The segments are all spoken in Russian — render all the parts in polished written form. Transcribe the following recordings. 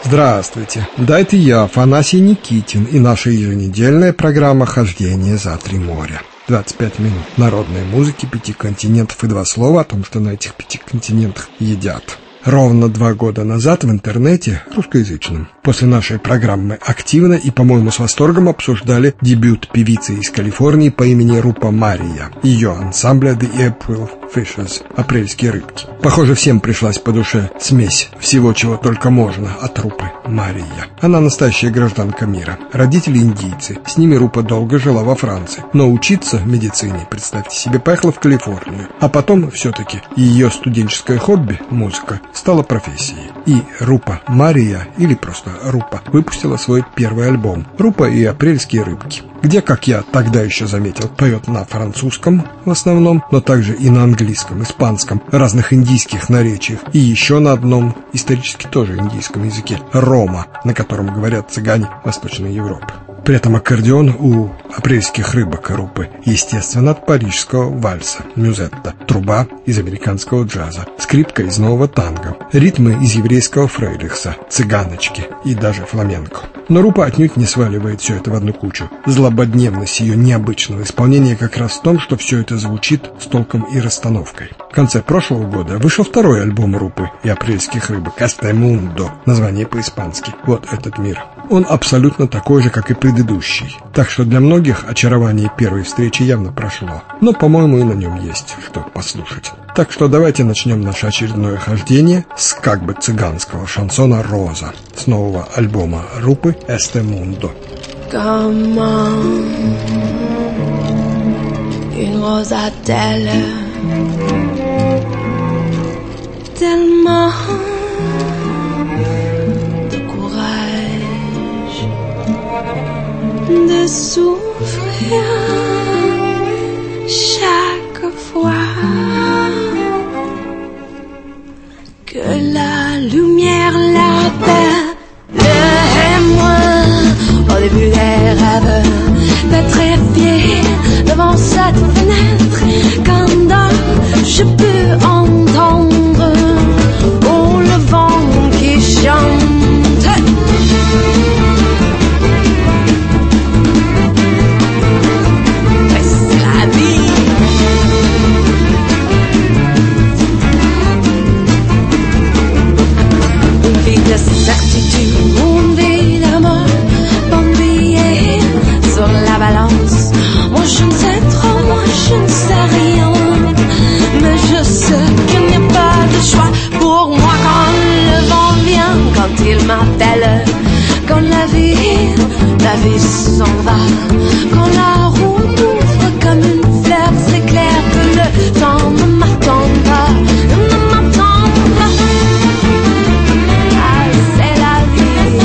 Здравствуйте, да, это я, Афанасий Никитин, и наша еженедельная программа «Хождение за три моря». 25 минут народной музыки 5 континентов и 2 слова о том, что на этих 5 континентах едят. Ровно 2 года назад в интернете, русскоязычном, после нашей программы активно и, по-моему, с восторгом обсуждали дебют певицы из Калифорнии по имени Рупа Мария, ее ансамбля The April Fishes, апрельские рыбки. Похоже, всем пришлась по душе смесь всего, чего только можно от Рупы Мария. Она настоящая гражданка мира, родители индийцы, с ними Рупа долго жила во Франции, но учиться медицине, представьте себе, поехала в Калифорнию, а потом все-таки ее студенческое хобби, музыка, стала профессией. И Рупа Мария, или просто Рупа, выпустила свой первый альбом «Рупа и апрельские рыбки», где, как я тогда еще заметил, поет на французском в основном, но также и на английском, испанском, разных индийских наречиях, и еще на одном, исторически тоже индийском языке, рома, на котором говорят цыгане Восточной Европы. При этом аккордеон у апрельских рыбок Рупы, естественно, от парижского вальса, мюзетта, труба из американского джаза, скрипка из нового танго, ритмы из еврейского фрейлихса, цыганочки и даже фламенко. Но Рупа отнюдь не сваливает все это в одну кучу. Злободневность ее необычного исполнения как раз в том, что все это звучит с толком и расстановкой. В конце прошлого года вышел второй альбом Рупы и апрельских рыбок «Este Mundo», название по-испански «Вот этот мир». Он абсолютно такой же, как и предыдущий. Так что для многих очарование первой встречи явно прошло. Но, по-моему, и на нем есть что послушать. Так что давайте начнем наше очередное хождение с как бы цыганского шансона «Роза» с нового альбома Рупы «Este Mundo». Comment une rose a-t-elle tellement de courage de souffrir chaque fois que la lumière l'appelle. Et moi, au début des rêves, pétrifié devant cette fenêtre, quand je peux entendre oh, le vent qui chante. C'est la vie. Une vie de certitude, une vie d'amour, bambillée sur la balance. Moi je ne sais trop, moi je ne sais rien, mais je sais qu'il n'y a pas de choix pour moi quand le vent vient, quand il m'appelle, quand la vie s'en va, quand la route ouvre comme une fleur, c'est clair que le temps ne m'attend pas, ne m'attend pas. Ah, c'est la vie.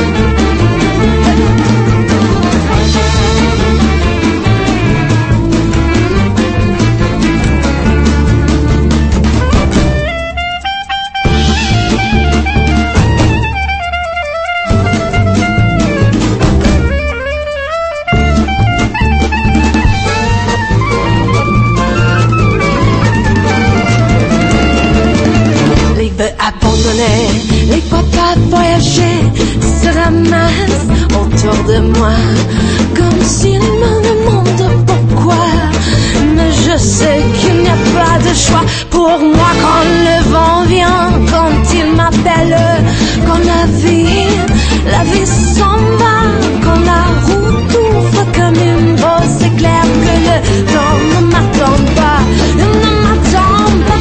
Les papas voyager se ramassent autour de moi comme s'ils me demandent pourquoi. Mais je sais qu'il n'y a pas de choix pour moi quand le vent vient, quand il m'appelle, quand la vie s'en va, quand la route ouvre comme une rose. C'est clair que le temps ne m'attend pas, ne m'attend pas.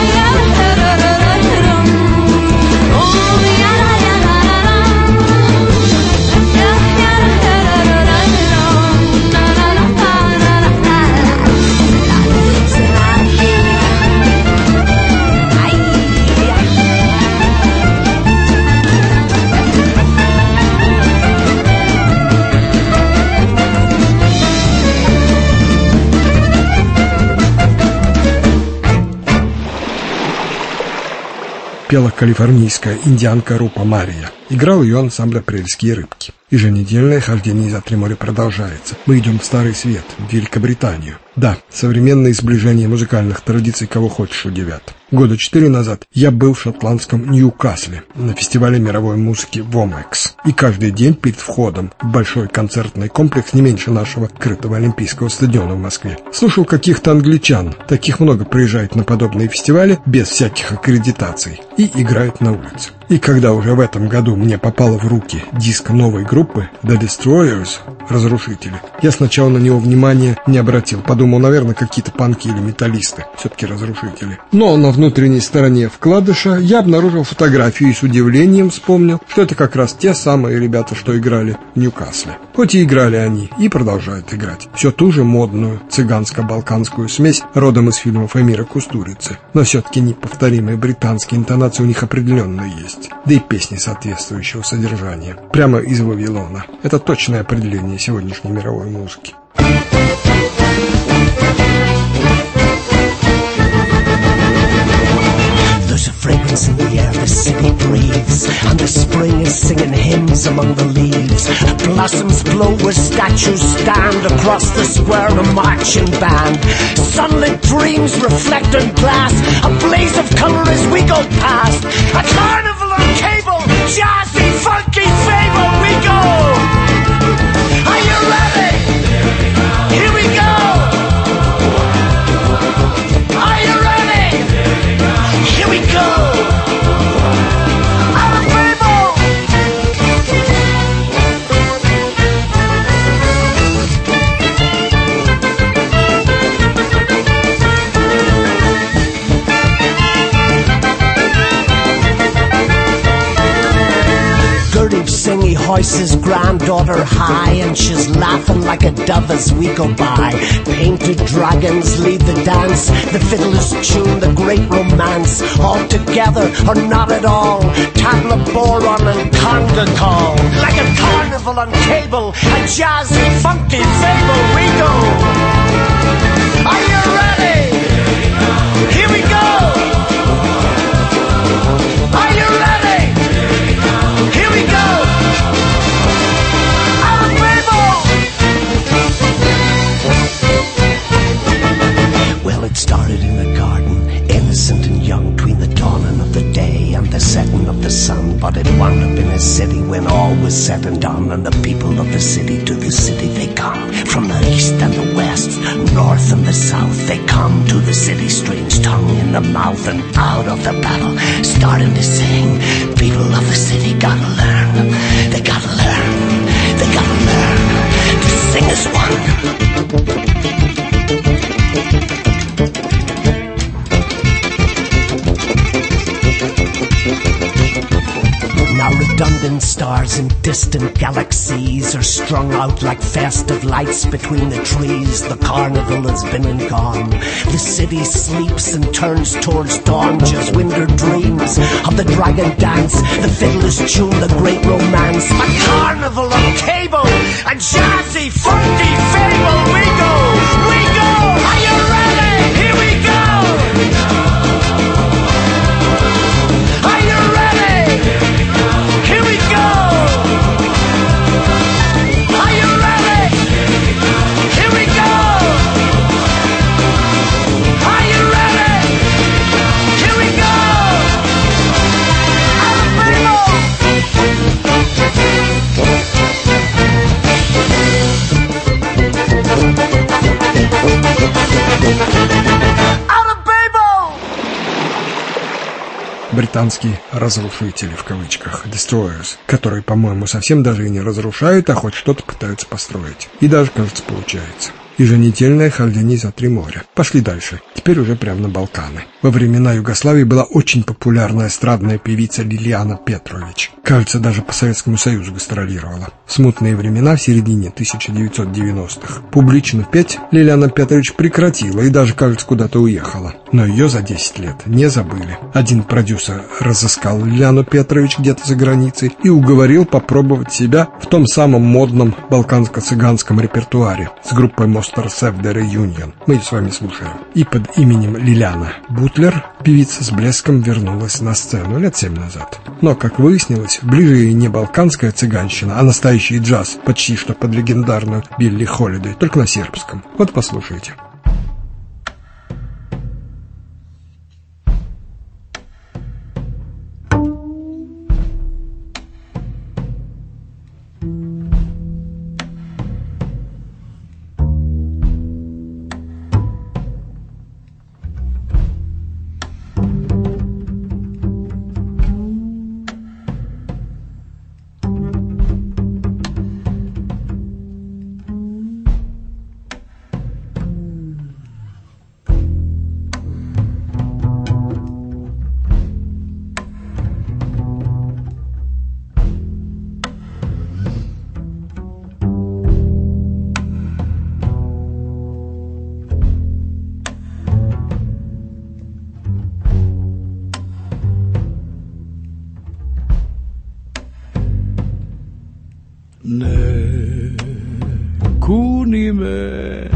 Пела калифорнийская индианка Рупа Мария. Играл ее ансамбль «Апрельские рыбки». Еженедельное хождение за три моря продолжается. Мы идем в Старый Свет, в Великобританию. Да, современные сближения музыкальных традиций кого хочешь удивят. Года 4 назад я был в шотландском Ньюкасле на фестивале мировой музыки Womex. И каждый день перед входом в большой концертный комплекс не меньше нашего крытого Олимпийского стадиона в Москве слушал каких-то англичан. Таких много приезжает на подобные фестивали без всяких аккредитаций и играет на улице. И когда уже в этом году мне попало в руки диск новой группы The Destroyers, разрушители, я сначала на него внимания не обратил. Подумал, наверное, какие-то панки или металлисты, все-таки разрушители. Но на внутренней стороне вкладыша я обнаружил фотографию и с удивлением вспомнил, что это как раз те самые ребята, что играли в Ньюкасле. Хоть и играли они, и продолжают играть. Все ту же модную цыганско-балканскую смесь родом из фильмов Эмира Кустурицы. Но все-таки неповторимые британские интонации у них определенно есть. Да и песни соответствующего содержания. Прямо из Вавилона. Это точное определение сегодняшней мировой музыки. There's a fragrance in the air the city breathes, and the spring is singing hymns among the leaves. Blossoms blow where statues stand across the square, a marching band. Sunlit dreams reflect on glass, a blaze of colour as we go past. A carnival on cable, jazzy, funky fable, we go. Are you ready? Here we go. Are you ready? Here we go. Out of Babel. Gurdeep Singh, he hoists his granddaughter high, and she's laughing like a dove as we go by. Painted dragons lead the dance, the fiddlers tune the great romance. All together or not at all, tabla boron and conga call. Like a carnival on cable, a jazzy funky fable, we go. Are you ready? Here we go. Are you ready? Here we go. Out of Babel. Well, it started in a garden, innocent and young, between the dawning of the day and the setting of the sun. But it wound up in a city when all was said and done, and the people of the city to the city they come. From the east and the west, north and the south, they come to the city, strange tongue in the mouth, and out of the battle, starting to sing. People of the city gotta learn, they gotta learn, they gotta learn to sing as one. Now redundant stars in distant galaxies are strung out like festive lights between the trees. The carnival has been and gone. The city sleeps and turns towards dawn. Just winter dreams of the dragon dance. The fiddlers tune the great romance. A carnival on cable, a jazzy, funky fable. We go, we go. Are you ready? Here we go. Are you ready? Here we go! Are you ready? Here we go! Are you ready? Here we go! Out of Babel! Out of Babel! Британские разрушители, в кавычках, Destroyers, которые, по-моему, совсем даже и не разрушают, а хоть что-то пытаются построить. И даже, кажется, получается. Еженедельное хождение за 3 моря. Пошли дальше. Теперь уже прямо на Балканы. Во времена Югославии была очень популярная эстрадная певица Лилияна Петрович. Кажется, даже по Советскому Союзу гастролировала. В смутные времена, в середине 1990-х, публично петь Лилияна Петрович прекратила и даже, кажется, куда-то уехала. Но ее за 10 лет не забыли. Один продюсер разыскал Лилияну Петрович где-то за границей и уговорил попробовать себя в том самом модном балканско-цыганском репертуаре с группой Monsters of the Reunion. Мы ее с вами слушаем. И под именем Лилияна Бутлер певица с блеском вернулась на сцену лет 7 назад. Но, как выяснилось, ближе ей не балканская цыганщина, а настоящий джаз, почти что под легендарную Билли Холидей, только на сербском. Вот послушайте. me,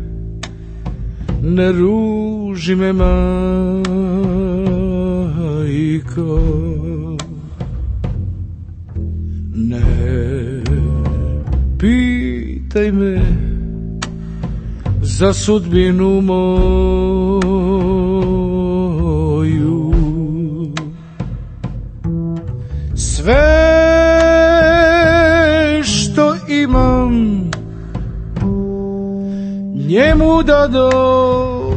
ne ruži me majko, ne pitaj me za sudbinu moju. Sve što imam njemu dadoh,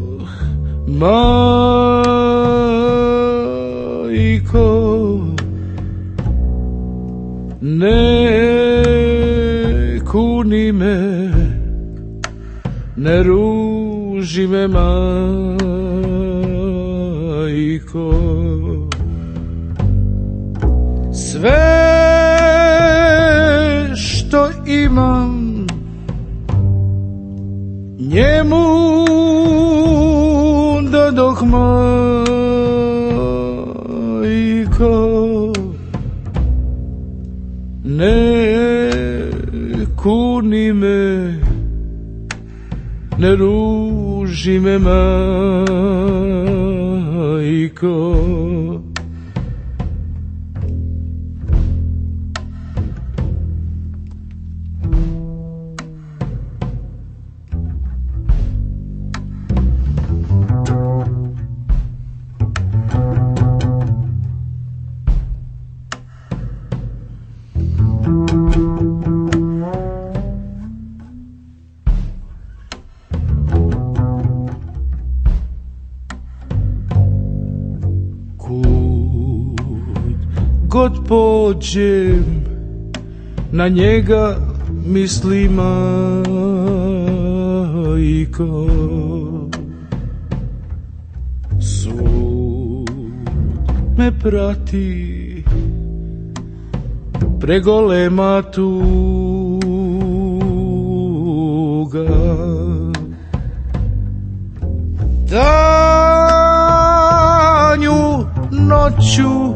majko, ne kuni me, ne ruži me majko. Sve što imam njemu dadoh, majko, ne kuni me, ne ruži me majko. God pođem, na njega mislim, majko. Svud me prati pregolema tuga, danju noću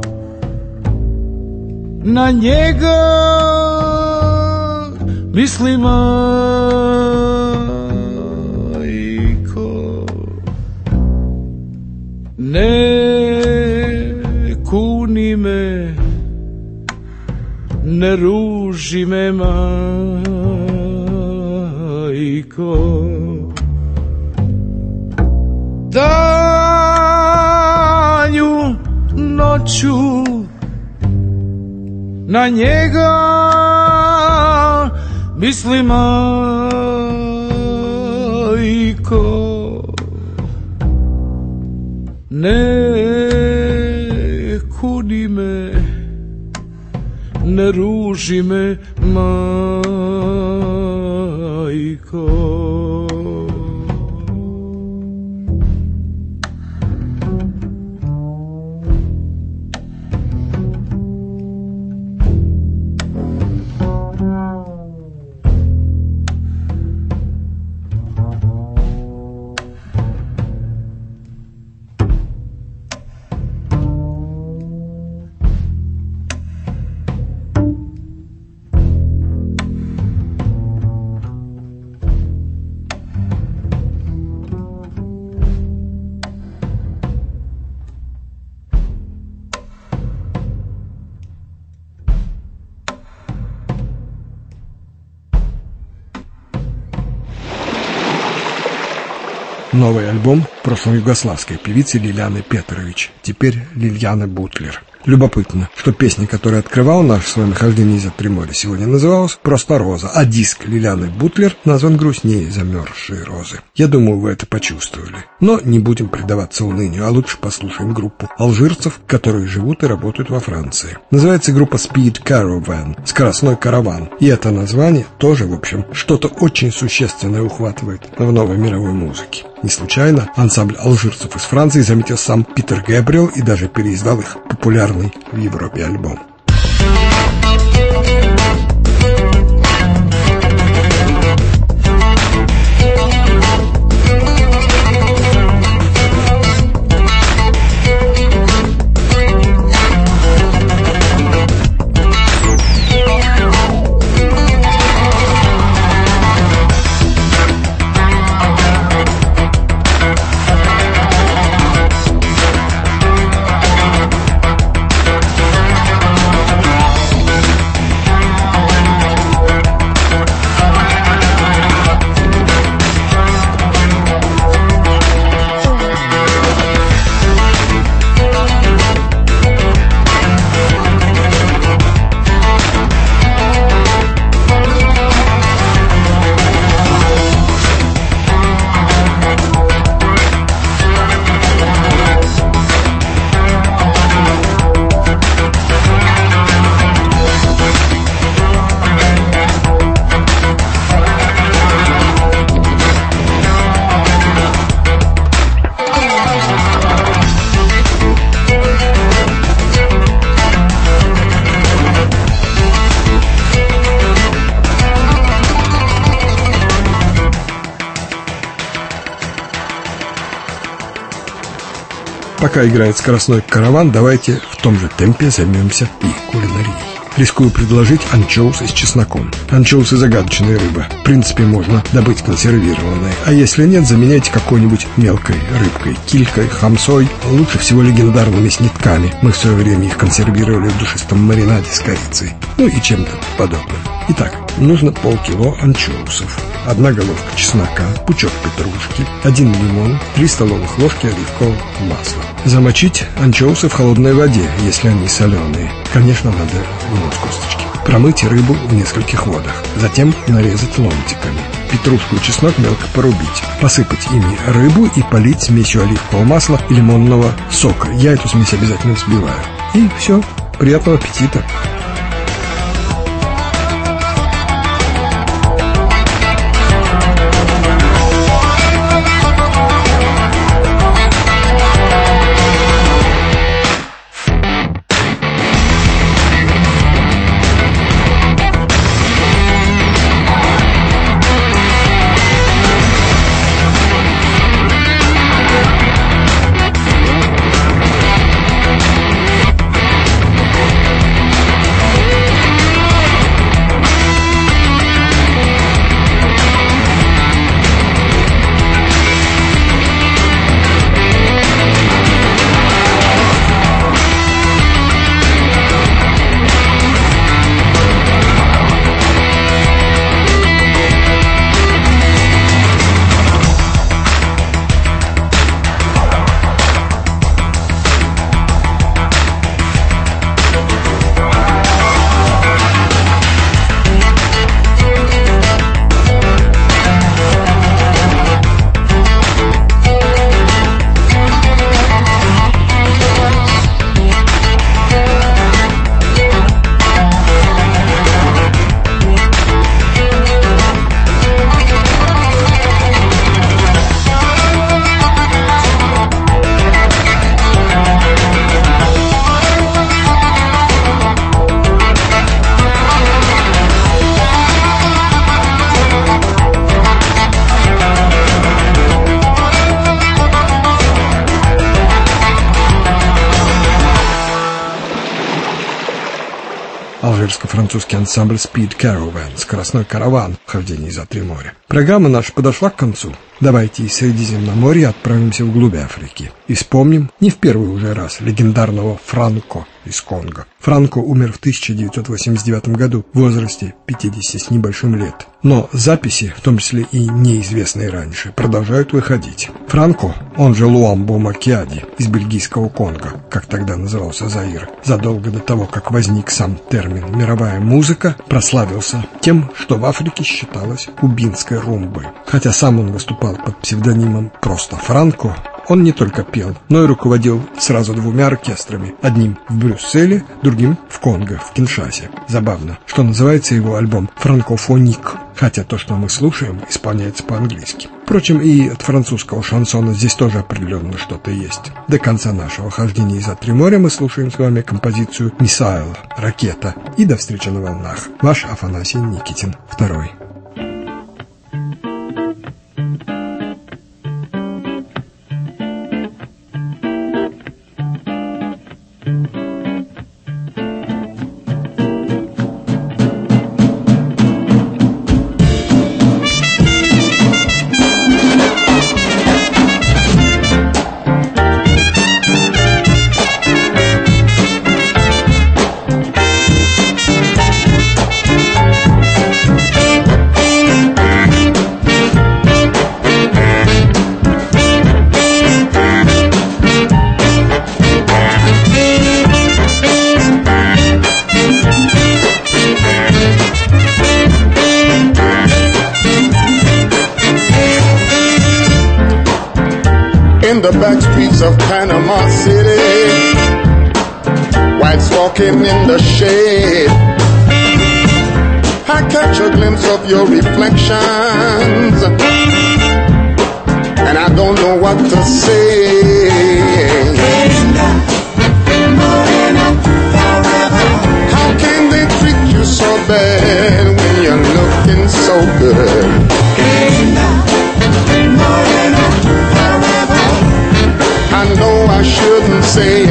na njega mislim, majko, ne kuni me, ne ruži me majko. Danju noću na njega mislim, majko, ne kuni me, ne ruži me majko. Новый альбом прошлоюгославской певицы Лиляны Петрович, теперь Лильяны Бутлер. Любопытно, что песня, которая открывала наше с вами хождение за три моря, сегодня называлась просто «Роза», а диск Лиляны Бутлер назван «Грустнее замерзшие розы». Я думаю, вы это почувствовали. Но не будем предаваться унынию, а лучше послушаем группу алжирцев, которые живут и работают во Франции. Называется группа Speed Caravan, скоростной караван. И это название тоже, в общем, что-то очень существенное ухватывает в новой мировой музыке. Не случайно ансамбль алжирцев из Франции заметил сам Питер Гэбриэл и даже переиздал их популярный в Европе альбом. Пока играет скоростной караван, давайте в том же темпе займемся и кулинарией. Рискую предложить анчоусы с чесноком. Анчоусы – загадочная рыба. В принципе, можно добыть консервированные. А если нет, заменяйте какой-нибудь мелкой рыбкой, килькой, хамсой. Лучше всего легендарными снитками. Мы в свое время их консервировали в душистом маринаде с корицей. Ну и чем-то подобным. Итак, нужно полкило анчоусов, 1 головка чеснока, пучок петрушки, 1 лимон, 3 столовых ложки оливкового масла. Замочить анчоусы в холодной воде, если они соленые. Конечно, надо вынуть косточки. Промыть рыбу в нескольких водах. Затем нарезать ломтиками. Петрушку и чеснок мелко порубить. Посыпать ими рыбу и полить смесью оливкового масла и лимонного сока. Я эту смесь обязательно взбиваю. И все. Приятного аппетита! Алжирско-французский ансамбль Speed Caravan, скоростной караван в хождении за 3 моря. Программа наша подошла к концу. Давайте из Средиземноморья отправимся вглубь Африки и вспомним не в первый уже раз легендарного Франко из Конго. Франко умер в 1989 году в возрасте 50 с небольшим лет. Но записи, в том числе и неизвестные раньше, продолжают выходить. Франко, он же Луамбо Макиади из бельгийского Конго, как тогда назывался Заир, задолго до того, как возник сам термин «мировая музыка», прославился тем, что в Африке считалось кубинской румбой. Хотя сам он выступал под псевдонимом просто Франко, он не только пел, но и руководил сразу 2 оркестрами. Одним в Брюсселе, другим в Конго, в Киншасе. Забавно, что называется его альбом «Франкофоник», хотя то, что мы слушаем, исполняется по-английски. Впрочем, и от французского шансона здесь тоже определенно что-то есть. До конца нашего хождения за 3 моря мы слушаем с вами композицию «Миссайл», «Ракета». И до встречи на волнах. Ваш Афанасий Никитин, 2. In the back streets of Panama City, whites walking in the shade, I catch a glimpse of your reflections, and I don't know what to say. How can they treat you so bad when you're looking so good? I know I should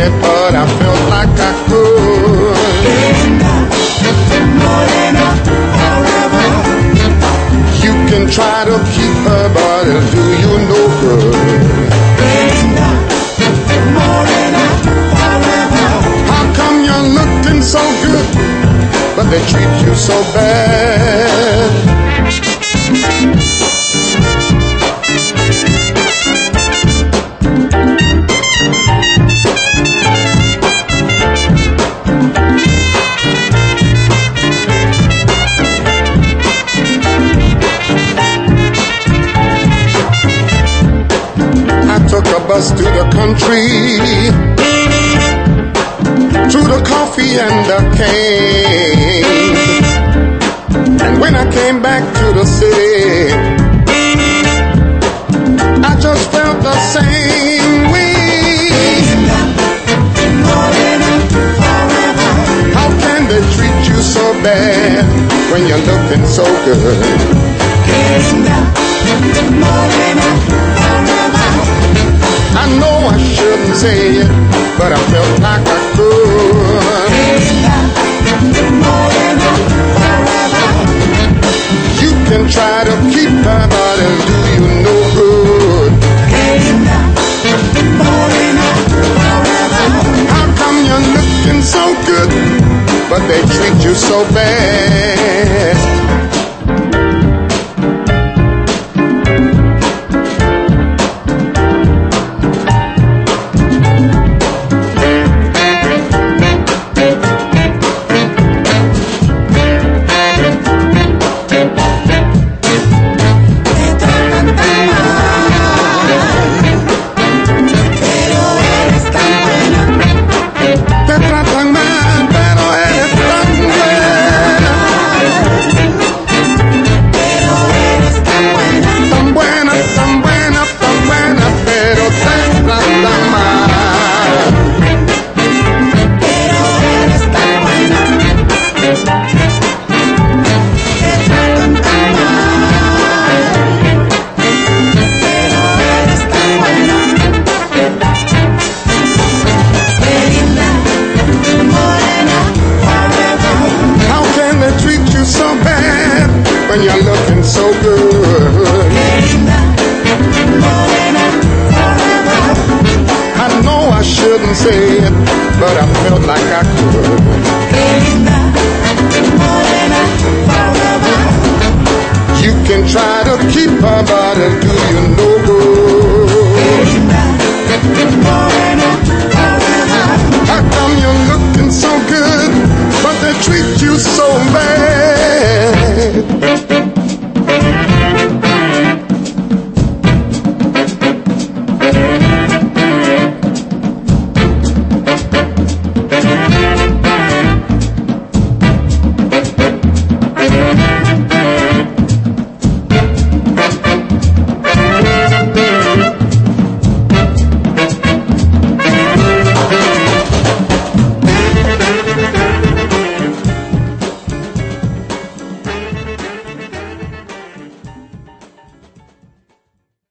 it, but I felt like I could. Linda, morena, forever. You can try to keep her, but it'll do you no good. Linda, morena, forever. How come you're looking so good, but they treat you so bad? Took a bus to the country, to the coffee and the cane. And when I came back to the city, I just felt the same way. How can they treat you so bad when you're looking so good? I know I shouldn't say it, but I felt like I could. You can try to keep her, but it'll do you no good. How come you're looking so good, but they treat you so bad? When you're looking so good, I know I shouldn't say it, but I felt like I could. You can try to keep her, but it'll do you no